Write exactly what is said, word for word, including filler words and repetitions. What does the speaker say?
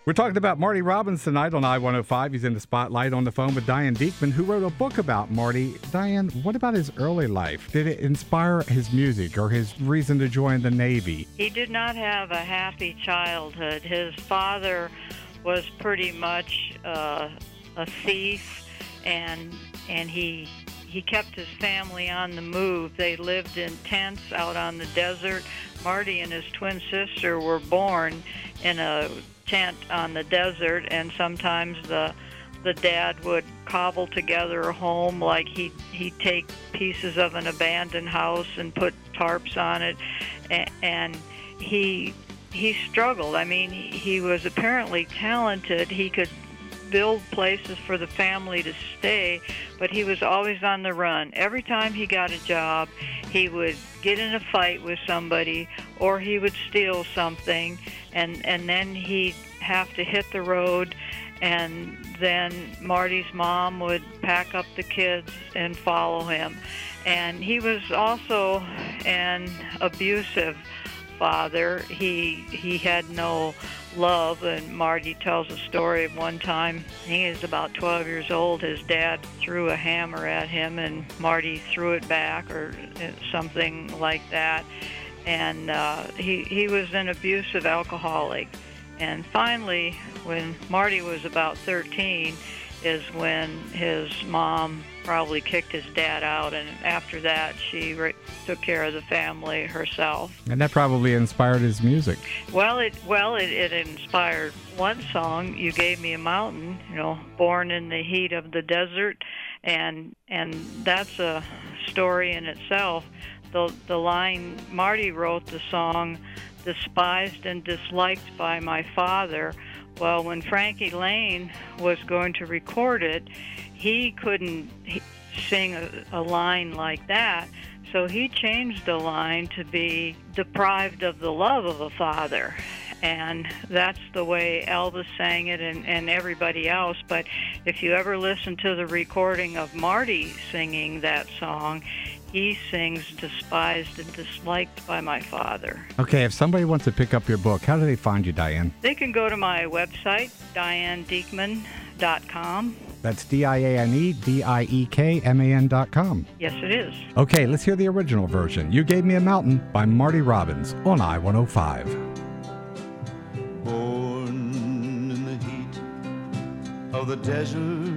We're talking about Marty Robbins tonight on I one oh five. He's in the spotlight on the phone with Diane Diekman, who wrote a book about Marty. Diane, what about his early life? Did it inspire his music or his reason to join the Navy? He did not have a happy childhood. His father was pretty much uh, a thief, and and he he kept his family on the move. They lived in tents out on the desert. Marty and his twin sister were born in a tent on the desert, and sometimes the the dad would cobble together a home, like he'd, he'd take pieces of an abandoned house and put tarps on it, and, and he he struggled. I mean, he, he was apparently talented. He could build places for the family to stay, but he was always on the run. Every time he got a job, he would get in a fight with somebody, or he would steal something, and, and then he'd have to hit the road, and then Marty's mom would pack up the kids and follow him. And he was also an abusive father. He he had no love, and Marty tells a story of one time he was about twelve years old. His dad threw a hammer at him, and Marty threw it back, or something like that. And uh, he he was an abusive alcoholic. And finally, when Marty was about thirteen, is when his mom probably kicked his dad out, and after that she re- took care of the family herself. And that probably inspired his music. Well, it well it, it inspired one song, "You Gave Me a Mountain," you know, born in the heat of the desert, and and that's a story in itself. The the line, Marty wrote the song, "Despised and disliked by my father." Well, when Frankie Lane was going to record it, he couldn't sing a, a line like that, so he changed the line to be "deprived of the love of a father." And that's the way Elvis sang it, and, and everybody else. But if you ever listen to the recording of Marty singing that song, he sings "despised and disliked by my father." Okay, if somebody wants to pick up your book, how do they find you, Diane? They can go to my website, diane diekman dot com. That's D I A N E D I E K M A N dot com. Yes, it is. Okay, let's hear the original version. "You Gave Me a Mountain" by Marty Robbins on I one oh five. Born in the heat of the desert,